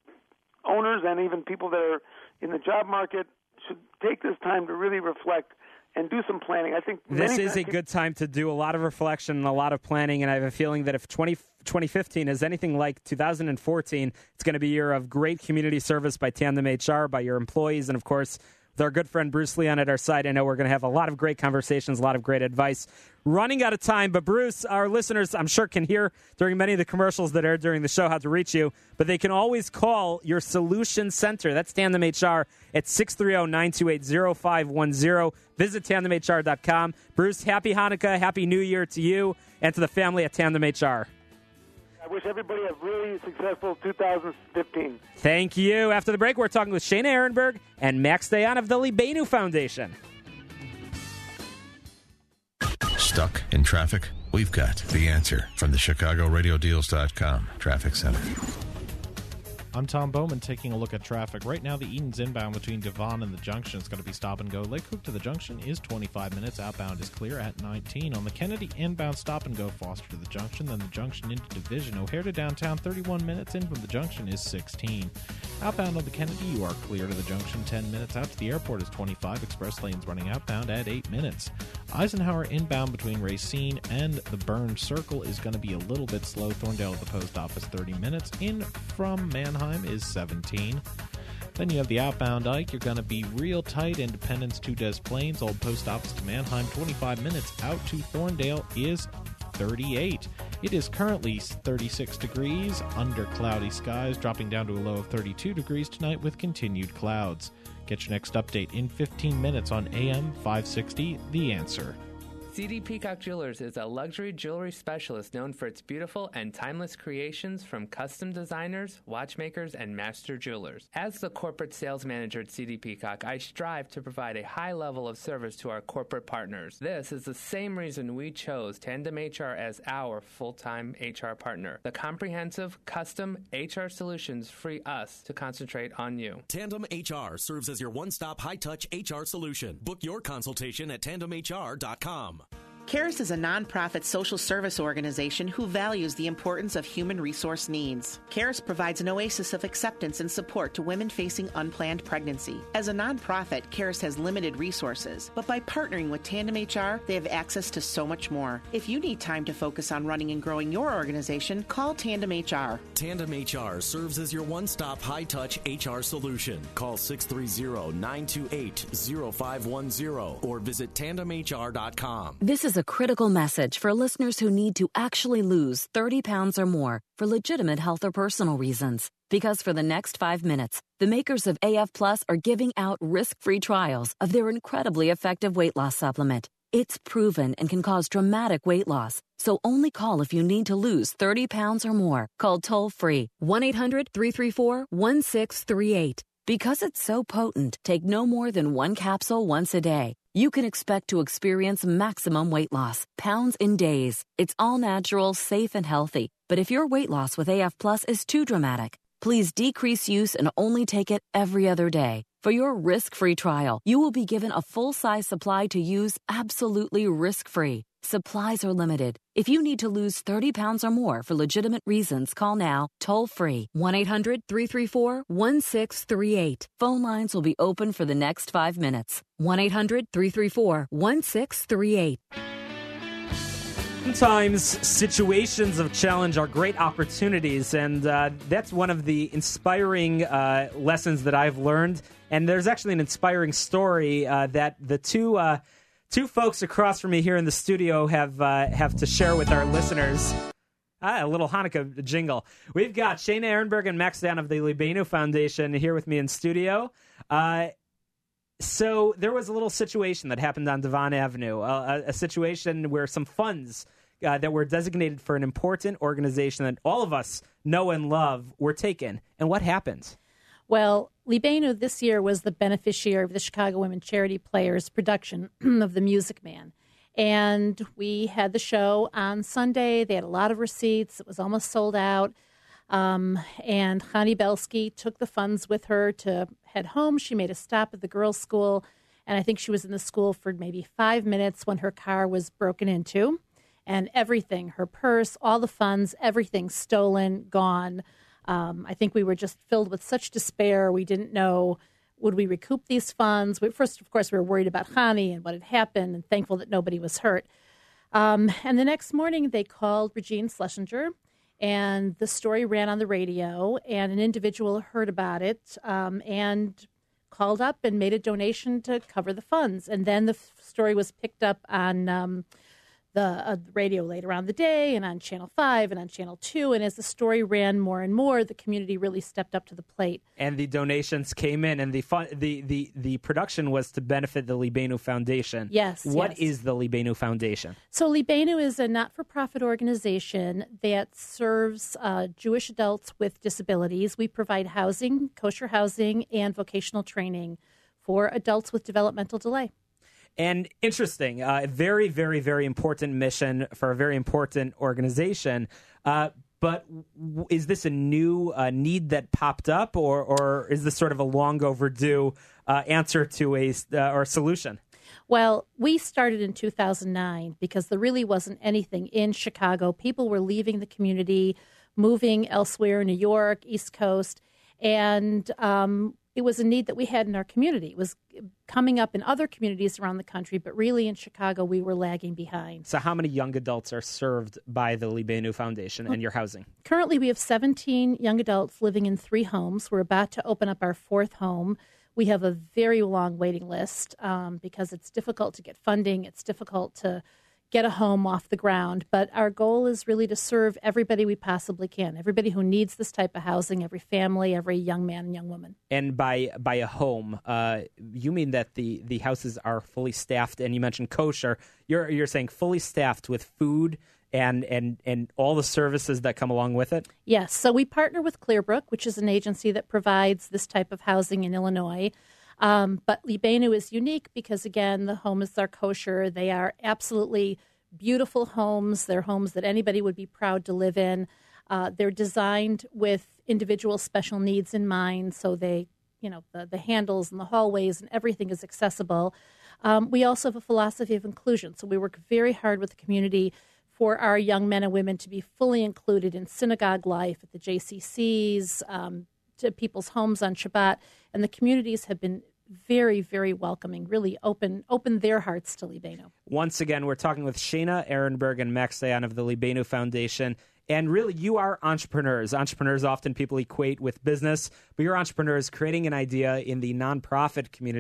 owners and even people that are in the job market should take this time to really reflect and do some planning. I think this is a good time to do a lot of reflection and a lot of planning, and I have a feeling that if twenty, twenty fifteen is anything like two thousand fourteen, it's going to be a year of great community service by Tandem H R, by your employees, and of course, with our good friend Bruce Leon at our side. I know we're going to have a lot of great conversations, a lot of great advice. Running out of time, but Bruce, our listeners, I'm sure, can hear during many of the commercials that air during the show how to reach you, but they can always call your Solution Center. That's Tandem H R at six three zero, nine two eight, zero five one zero. Visit tandem h r dot com. Bruce, happy Hanukkah, happy New Year to you and to the family at Tandem H R. I wish everybody a really successful two thousand fifteen. Thank you. After the break, we're talking with Shana Ehrenberg and Max Dayan of the Libenu Foundation. Stuck in traffic? We've got the answer from the Chicago Radio Deals dot com Traffic Center. I'm Tom Bowman taking a look at traffic. Right now, the Edens inbound between Devon and the Junction is going to be stop and go. Lake Hook to the Junction is twenty-five minutes. Outbound is clear at nineteen. On the Kennedy inbound, stop and go Foster to the Junction, then the Junction into Division. O'Hare to downtown, thirty-one minutes. In from the Junction is sixteen. Outbound on the Kennedy, you are clear to the Junction, ten minutes. Out to the airport is twenty-five. Express lanes running outbound at eight minutes. Eisenhower inbound between Racine and the Burn Circle is going to be a little bit slow. Thorndale at the post office, thirty minutes. In from Manheim is seventeen. Then you have the outbound Ike. You're going to be real tight. Independence to Des Plaines. Old post office to Manheim, twenty-five minutes. Out to Thorndale is thirty-eight. It is currently thirty-six degrees under cloudy skies, dropping down to a low of thirty-two degrees tonight with continued clouds. Get your next update in fifteen minutes on A M five sixty, The Answer. C D Peacock Jewelers is a luxury jewelry specialist known for its beautiful and timeless creations from custom designers, watchmakers, and master jewelers. As the corporate sales manager at C D Peacock, I strive to provide a high level of service to our corporate partners. This is the same reason we chose Tandem H R as our full-time H R partner. The comprehensive, custom H R solutions free us to concentrate on you. Tandem H R serves as your one-stop high-touch H R solution. Book your consultation at tandem h r dot com. CARES is a nonprofit social service organization who values the importance of human resource needs. CARES provides an oasis of acceptance and support to women facing unplanned pregnancy. As a nonprofit, CARES has limited resources, but by partnering with Tandem H R, they have access to so much more. If you need time to focus on running and growing your organization, call Tandem H R. Tandem H R serves as your one-stop high-touch H R solution. Call six three zero, nine two eight, zero five one zero or visit tandem h r dot com. This is a critical message for listeners who need to actually lose thirty pounds or more for legitimate health or personal reasons. Because for the next five minutes, the makers of A F Plus are giving out risk-free trials of their incredibly effective weight loss supplement. It's proven and can cause dramatic weight loss. So only call if you need to lose thirty pounds or more. Call toll-free one eight hundred three three four one six three eight. Because it's so potent, take no more than one capsule once a day. You can expect to experience maximum weight loss, pounds in days. It's all natural, safe, and healthy. But if your weight loss with A F Plus is too dramatic, please decrease use and only take it every other day. For your risk-free trial, you will be given a full-size supply to use absolutely risk-free. Supplies are limited. If you need to lose thirty pounds or more for legitimate reasons, call now, toll-free, one eight hundred three three four one six three eight. Phone lines will be open for the next five minutes. one eight hundred three three four one six three eight. Sometimes situations of challenge are great opportunities, and uh, that's one of the inspiring uh, lessons that I've learned. And there's actually an inspiring story uh, that the two uh, two folks across from me here in the studio have uh, have to share with our listeners. Ah, a little Hanukkah jingle. We've got Shana Ehrenberg and Max Dan of the Libenu Foundation here with me in studio. Uh, so there was a little situation that happened on Devon Avenue, a, a situation where some funds uh, that were designated for an important organization that all of us know and love were taken. And what happened? Well, Libenu this year was the beneficiary of the Chicago Women Charity Players production of The Music Man. And we had the show on Sunday. They had a lot of receipts. It was almost sold out. Um, and Chani Belsky took the funds with her to head home. She made a stop at the girls' school, and I think she was in the school for maybe five minutes when her car was broken into. And everything, her purse, all the funds, everything stolen, gone. Um, I think we were just filled with such despair. We didn't know, would we recoup these funds? We, first, of course, we were worried about Chani and what had happened and thankful that nobody was hurt. Um, and the next morning, they called Regine Schlesinger, and the story ran on the radio, and an individual heard about it um, and called up and made a donation to cover the funds. And then the f- story was picked up on um, the uh, radio later on the day and on Channel five and on Channel two. And as the story ran more and more, the community really stepped up to the plate. And the donations came in, and the fun, the, the, the production was to benefit the Libenu Foundation. Yes. What yes. is the Libenu Foundation? So Libenu is a not-for-profit organization that serves uh, Jewish adults with disabilities. We provide housing, kosher housing, and vocational training for adults with developmental delay. And interesting, uh, very, very, very important mission for a very important organization. Uh, but w- is this a new uh, need that popped up, or, or is this sort of a long overdue uh, answer to a uh, or solution? Well, we started in two thousand nine because there really wasn't anything in Chicago. People were leaving the community, moving elsewhere, New York, East Coast, and um, it was a need that we had in our community. It was coming up in other communities around the country, but really in Chicago, we were lagging behind. So how many young adults are served by the Libenu Foundation and your housing? Currently, we have seventeen young adults living in three homes. We're about to open up our fourth home. We have a very long waiting list um, because it's difficult to get funding. It's difficult to get a home off the ground. But our goal is really to serve everybody we possibly can, everybody who needs this type of housing, every family, every young man and young woman. And by by a home, uh, you mean that the, the houses are fully staffed, and you mentioned kosher. You're you're saying fully staffed with food and, and, and all the services that come along with it? Yes. So we partner with Clearbrook, which is an agency that provides this type of housing in Illinois. Um, but Libenu is unique because, again, the homes are kosher. They are absolutely beautiful homes. They're homes that anybody would be proud to live in. Uh, they're designed with individual special needs in mind, so they, you know, the, the handles and the hallways and everything is accessible. Um, we also have a philosophy of inclusion, so we work very hard with the community for our young men and women to be fully included in synagogue life, at the J C Cs, um, to people's homes on Shabbat, and the communities have been very, very welcoming, really open open their hearts to Libenu. Once again, we're talking with Shana Ehrenberg and Max Dayan of the Libenu Foundation. And really, you are entrepreneurs. Entrepreneurs often people equate with business, but you're entrepreneurs creating an idea in the nonprofit community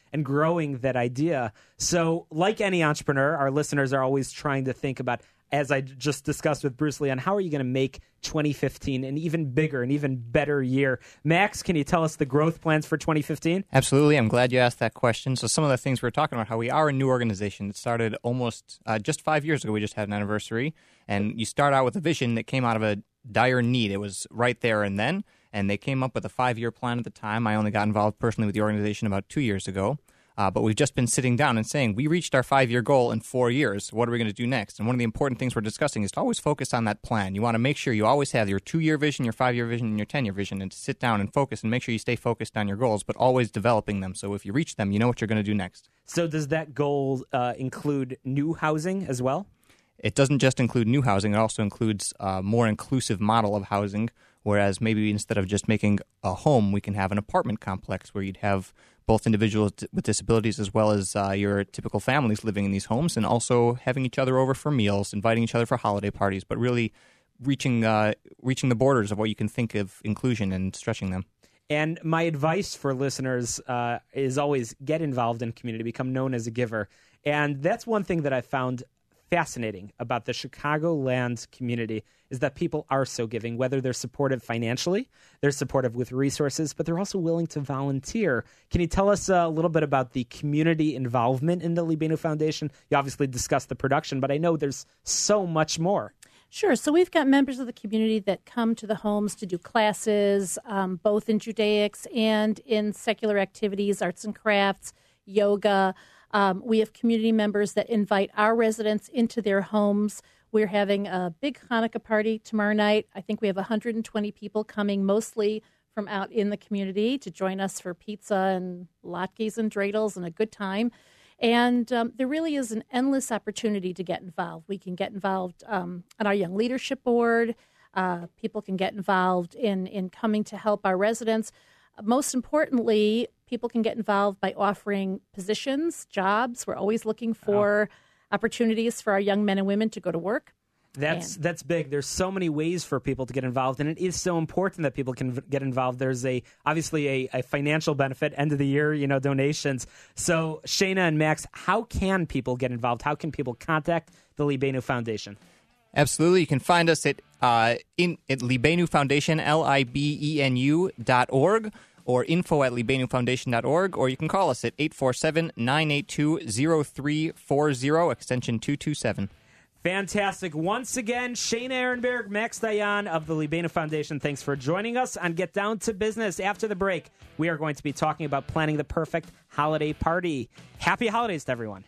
and growing that idea. So like any entrepreneur, our listeners are always trying to think about, as I just discussed with Bruce Lee, on how are you going to make twenty fifteen an even bigger, an even better year. Max, can you tell us the growth plans for twenty fifteen? Absolutely. I'm glad you asked that question. So some of the things we're talking about, how we are a new organization. It started almost uh, just five years ago. We just had an anniversary. And you start out with a vision that came out of a dire need. It was right there and then. And they came up with a five-year plan at the time. I only got involved personally with the organization about two years ago. Uh, but we've just been sitting down and saying, we reached our five-year goal in four years. What are we going to do next? And one of the important things we're discussing is to always focus on that plan. You want to make sure you always have your two-year vision, your five-year vision, and your ten-year vision, and to sit down and focus and make sure you stay focused on your goals, but always developing them. So if you reach them, you know what you're going to do next. So does that goal uh, include new housing as well? It doesn't just include new housing. It also includes a more inclusive model of housing, whereas maybe instead of just making a home, we can have an apartment complex where you'd have both individuals with disabilities as well as uh, your typical families living in these homes, and also having each other over for meals, inviting each other for holiday parties, but really reaching uh, reaching the borders of what you can think of inclusion and stretching them. And my advice for listeners uh, is always get involved in community, become known as a giver. And that's one thing that I found fascinating about the Chicagoland community is that people are so giving, whether they're supportive financially, they're supportive with resources, but they're also willing to volunteer. Can you tell us a little bit about the community involvement in the Lee Benu Foundation? You obviously discussed the production, but I know there's so much more. Sure. So we've got members of the community that come to the homes to do classes, um, both in Judaics and in secular activities, arts and crafts, yoga. Um, we have community members that invite our residents into their homes. We're having a big Hanukkah party tomorrow night. I think we have one hundred twenty people coming, mostly from out in the community, to join us for pizza and latkes and dreidels and a good time. And um, there really is an endless opportunity to get involved. We can get involved um, on our Young Leadership Board. Uh, people can get involved in, in coming to help our residents. Most importantly, people can get involved by offering positions, jobs. We're always looking for oh. opportunities for our young men and women to go to work. That's and, that's big. There's so many ways for people to get involved, and it is so important that people can v- get involved. There's a obviously a, a financial benefit, end of the year, you know, donations. So Shana and Max, how can people get involved? How can people contact the Lee Benu Foundation? Absolutely. You can find us at uh, in at Lee Benu Foundation, L I B E N U dot org, or info at lee benu foundation dot org, or you can call us at eight four seven, nine eight two, zero three four zero, extension two two seven. Fantastic. Once again, Shana Ehrenberg, Max Dayan of the Lee Benu Foundation, thanks for joining us on Get Down to Business. After the break, we are going to be talking about planning the perfect holiday party. Happy holidays to everyone.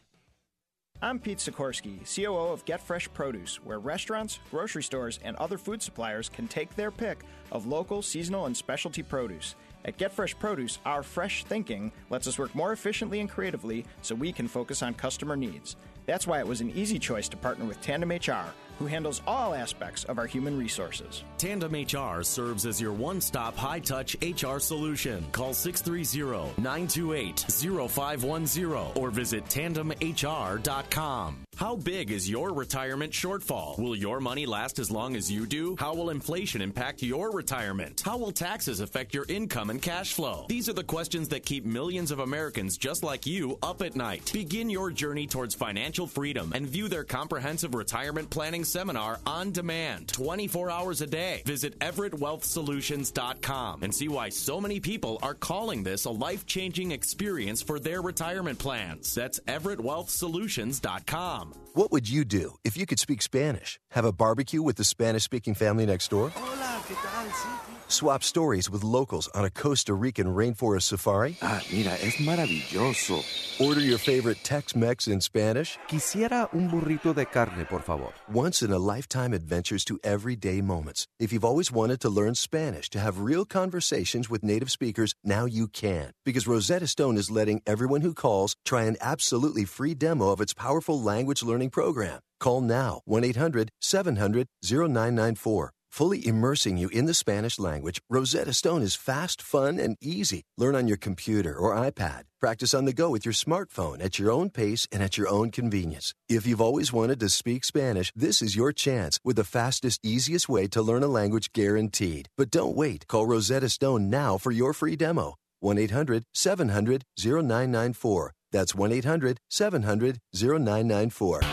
I'm Pete Sikorsky, C O O of Get Fresh Produce, where restaurants, grocery stores, and other food suppliers can take their pick of local, seasonal, and specialty produce. At Get Fresh Produce, our fresh thinking lets us work more efficiently and creatively so we can focus on customer needs. That's why it was an easy choice to partner with Tandem H R, who handles all aspects of our human resources. Tandem H R serves as your one-stop high-touch H R solution. Call six three zero, nine two eight, zero five one zero or visit tandem h r dot com. How big is your retirement shortfall? Will your money last as long as you do? How will inflation impact your retirement? How will taxes affect your income and cash flow? These are the questions that keep millions of Americans just like you up at night. Begin your journey towards financial freedom and view their comprehensive retirement planning seminar on demand, twenty-four hours a day. Visit everett wealth solutions dot com and see why so many people are calling this a life-changing experience for their retirement plans. That's everett wealth solutions dot com. What would you do if you could speak Spanish? Have a barbecue with the Spanish-speaking family next door? Hola, ¿qué tal? Sí. Swap stories with locals on a Costa Rican rainforest safari? Ah, mira, es maravilloso. Order your favorite Tex-Mex in Spanish? Quisiera un burrito de carne, por favor. Once-in-a-lifetime adventures to everyday moments. If you've always wanted to learn Spanish to have real conversations with native speakers, now you can. Because Rosetta Stone is letting everyone who calls try an absolutely free demo of its powerful language learning program. Call now, one eight hundred, seven hundred, oh nine nine four. Fully immersing you in the Spanish language, Rosetta Stone is fast, fun, and easy. Learn on your computer or iPad. Practice on the go with your smartphone at your own pace and at your own convenience. If you've always wanted to speak Spanish, this is your chance with the fastest, easiest way to learn a language guaranteed. But don't wait. Call Rosetta Stone now for your free demo. one eight hundred seven hundred oh nine nine four. That's one eight hundred seven hundred oh nine nine four.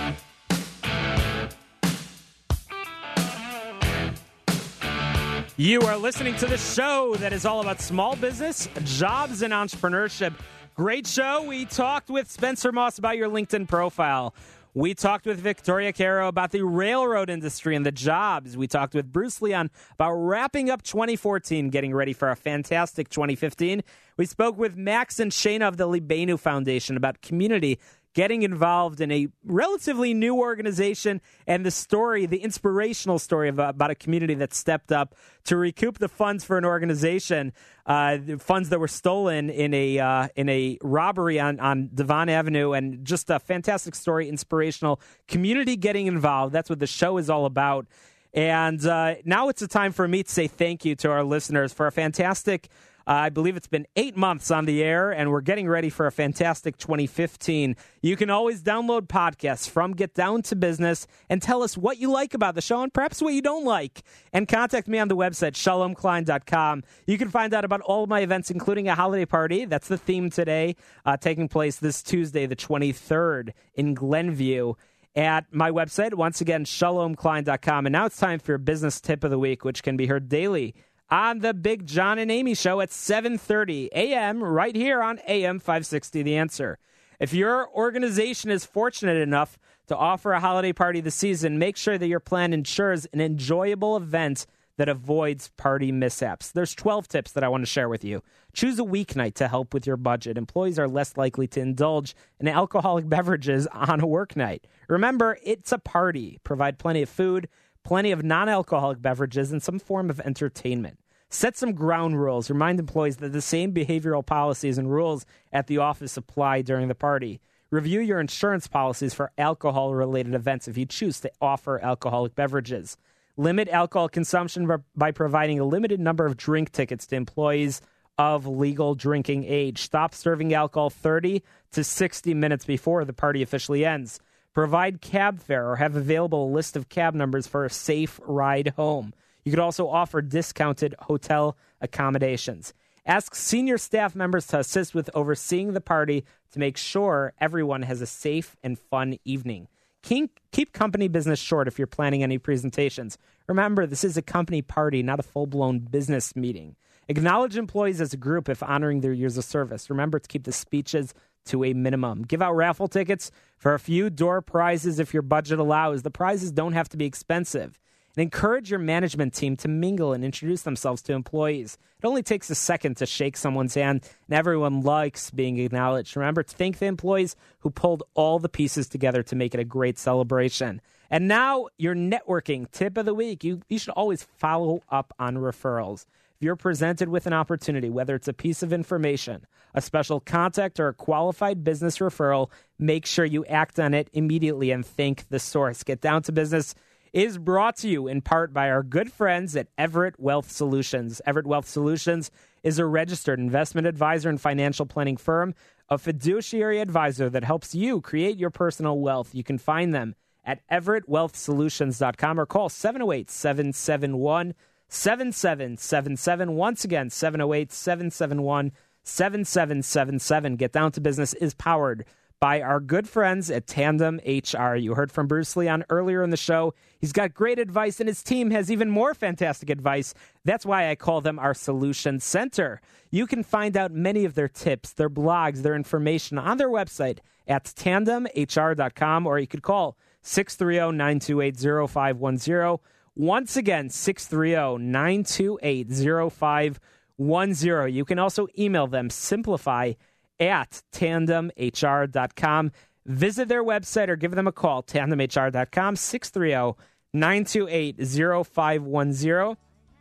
You are listening to the show that is all about small business, jobs, and entrepreneurship. Great show. We talked with Spencer Moss about your LinkedIn profile. We talked with Victoria Caro about the railroad industry and the jobs. We talked with Bruce Leon about wrapping up twenty fourteen, getting ready for a fantastic twenty fifteen. We spoke with Max and Shayna of the Libenu Foundation about community, getting involved in a relatively new organization, and the story, the inspirational story of, about a community that stepped up to recoup the funds for an organization, uh, the funds that were stolen in a uh, in a robbery on, on Devon Avenue, and just a fantastic story, inspirational community getting involved. That's what the show is all about. And uh, now it's a time for me to say thank you to our listeners for a fantastic Uh, I believe it's been eight months on the air, and we're getting ready for a fantastic twenty fifteen. You can always download podcasts from Get Down to Business and tell us what you like about the show and perhaps what you don't like. And contact me on the website, shalom klein dot com. You can find out about all of my events, including a holiday party. That's the theme today, uh, taking place this Tuesday, the twenty-third, in Glenview. At my website, once again, shalom klein dot com. And now it's time for your business tip of the week, which can be heard daily on the Big John and Amy Show at seven thirty a.m. right here on A M five sixty The Answer. If your organization is fortunate enough to offer a holiday party this season, make sure that your plan ensures an enjoyable event that avoids party mishaps. There's twelve tips that I want to share with you. Choose a weeknight to help with your budget. Employees are less likely to indulge in alcoholic beverages on a work night. Remember, it's a party. Provide plenty of food, plenty of non-alcoholic beverages, and some form of entertainment. Set some ground rules. Remind employees that the same behavioral policies and rules at the office apply during the party. Review your insurance policies for alcohol-related events if you choose to offer alcoholic beverages. Limit alcohol consumption by providing a limited number of drink tickets to employees of legal drinking age. Stop serving alcohol thirty to sixty minutes before the party officially ends. Provide cab fare or have available a list of cab numbers for a safe ride home. You could also offer discounted hotel accommodations. Ask senior staff members to assist with overseeing the party to make sure everyone has a safe and fun evening. Keep company business short if you're planning any presentations. Remember, this is a company party, not a full-blown business meeting. Acknowledge employees as a group if honoring their years of service. Remember to keep the speeches to a minimum. Give out raffle tickets for a few door prizes if your budget allows. The prizes don't have to be expensive. And encourage your management team to mingle and introduce themselves to employees. It only takes a second to shake someone's hand, and everyone likes being acknowledged. Remember to thank the employees who pulled all the pieces together to make it a great celebration. And now, your networking tip of the week. You, you should always follow up on referrals. If you're presented with an opportunity, whether it's a piece of information, a special contact, or a qualified business referral, make sure you act on it immediately and thank the source. Get Down to Business is brought to you in part by our good friends at Everett Wealth Solutions. Everett Wealth Solutions is a registered investment advisor and financial planning firm, a fiduciary advisor that helps you create your personal wealth. You can find them at everett wealth solutions dot com or call seven oh eight, seven seven one, seven seven seven seven. Once again, seven oh eight, seven seven one, seven seven seven seven. Get Down to Business is powered by our good friends at Tandem H R. You heard from Bruce Leon earlier in the show. He's got great advice, and his team has even more fantastic advice. That's why I call them our Solution Center. You can find out many of their tips, their blogs, their information on their website at tandem h r dot com, or you could call six three zero, nine two eight, zero five one zero. Once again, six three zero, nine two eight, zero five one zero. You can also email them, simplify at tandem h r dot com. Visit their website or give them a call, tandem h r dot com, six three zero, nine two eight, zero five one zero.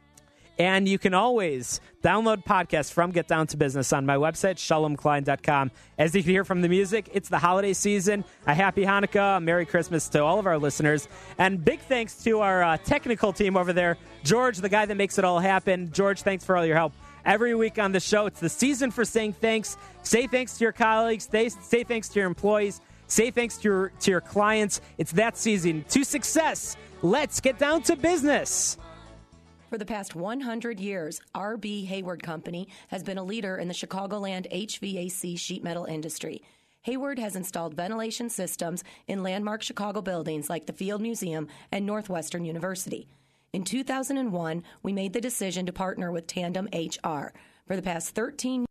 And you can always download podcasts from Get Down to Business on my website, shalom klein dot com. As you can hear from the music, it's the holiday season. A happy Hanukkah, a Merry Christmas to all of our listeners. And big thanks to our uh, technical team over there. George, the guy that makes it all happen. George, thanks for all your help. Every week on the show, it's the season for saying thanks. Say thanks to your colleagues. Say, say thanks to your employees. Say thanks to your, to your clients. It's that season. To success, let's get down to business. For the past one hundred years, R B. Hayward Company has been a leader in the Chicagoland H V A C sheet metal industry. Hayward has installed ventilation systems in landmark Chicago buildings like the Field Museum and Northwestern University. In two thousand one, we made the decision to partner with Tandem H R. For the past thirteen